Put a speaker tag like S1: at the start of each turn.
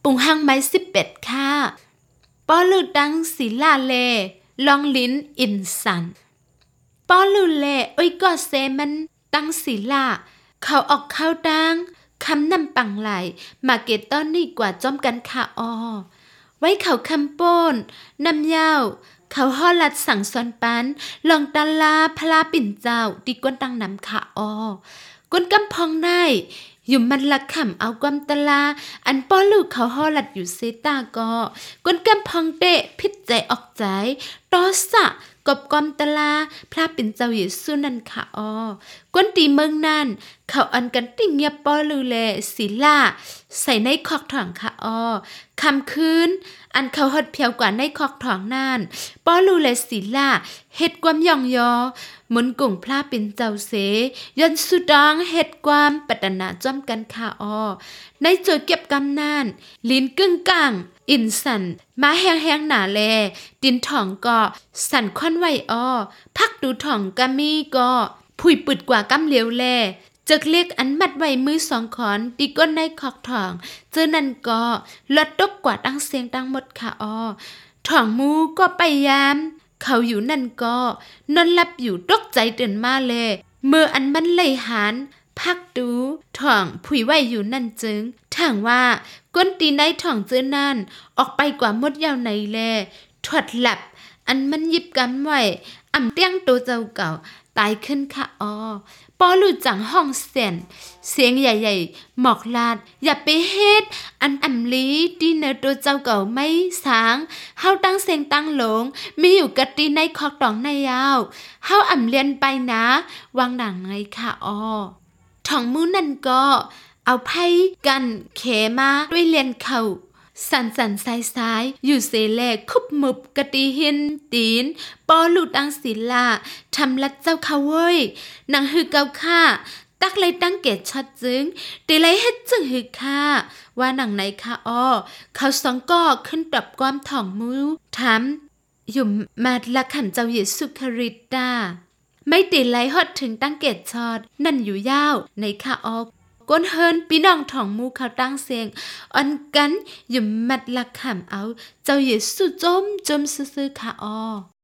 S1: ปุงหังไม้11ค่ะป้อลือดังศิลาเลลองลิ้นอินสันป้อลือเลอ้ยก็เซมันตั้งศิลาเขาออกเข้าดังคำนำปังไหลมาเกตต้นนี่กว่าจอมกันค่ะไว้เขาคำป้นนำยาวเขาห่อลัดสั่งสอนปันลองตาลาพลาปิ่นเจ้าดีก้นตังนำค่ะก้นกำพองได้อยู่มันละขำเอาความตลาอันป้อลูกเขาห่อลัดอยู่เซตาก็ก้นกำพองเตะพิษใจออกใจตอสะกบความตลาพระปิ่นเจ้าเยซูนั่นค่ะก้นตีเมืองนั่นเขาอันกันติ่งเงียบป้อลือแลศิลาใส่ในคอกถ่องค่ะคำคืนอันเขาหดเพียวกว่าในคอกถ่องนั่นป้อลูแลศิลาเฮ็ดความย่องยอหมุนกุ่งพระปิ่นเจ้าเสยันสุดองเฮ็ดความปัตนาจ้อมกันค่ะในโจเก็บกำนานลิ้นกึ่งกลางอินสันมาแห้งๆหนาแลดินถ่องก็สั่นค่อนไหวพักดูถ่องกะมีก็ผุยปึดกว่ากำเหลียวแลจึกเรียกอันมัดไว้มือสองขอนตีก้นในขอกถ่องเจอนั่นก็ลดตกกว่าตั้งเสียงตั้งหมดค่ะถ่องมูก็ไปยามเขาอยู่นั่นก็นอนหลับอยู่ตกใจตื่นมาเลยเมื่ออันมันไหลหานพักดูถ่องผุยไว้อยู่นั่นจึงถางว่าก้นตีในถ่องเจอนั่นออกไปกว่ามดยาวในแลถอดหลับอันมันยิบกำไว้อ่ำเตี้ยงโตเจ้าเก่าตายขึ้นค่ะปอลูจังห้องเสียงใหญ่ๆหมอกลาดอย่าไปเฮ็ดอันอ่ำลีดีเนอตัวเจ้าเก่าไม่สางเฮาตั้งเสียงตั้งหลงมีอยู่กะตีในคอกตองในยาวเฮาอ่ำเลียนไปนะวางหนังไงค่ะถ่องมูนั่นก็เอาไพ่กันเขมาด้วยเลียนเข่าสันซ้ายอยู่เสแลคุบมุบกะตีหินตีนปอลูดังศิลาทำลัดเจ้าเขาเว้ยนางฮือเกาค่าตักเลยตั้งเกตชัดจึงตีเลยเฮ็ดจึงฮือค่าว่าหนังไหนค่ะเขาสองก็ขึ้นตับความถ่องมูถามอยู่มาละขันเจ้าเยซูคริสต์ไม่ตีไลฮอดถึงตั้งเกตชอดนั่นอยู่ยาวในค่ะก้นเฮินพี่น้องถ่องมูเขาตั้งเสียงอันกันอยู่มัดละขำเอาเจ้าเยซูจมซื่อๆค่ะ